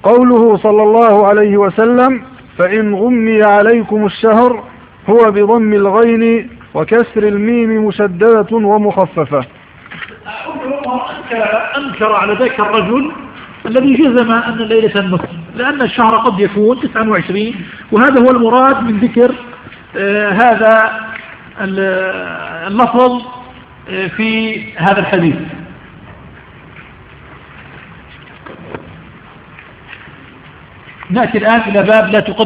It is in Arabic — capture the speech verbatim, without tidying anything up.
قوله صلى الله عليه وسلم: فإن غمي عليكم الشهر، هو بضم الغين وكسر الميم مشددة ومخففة. أنكر على ذلك الرجل الذي جزم أن الليلة النصف، لأن الشهر قد يكون تسعة وعشرين، وهذا هو المراد من ذكر آه هذا اللفظ آه في هذا الحديث. نأتي الآن إلى باب لا تقدم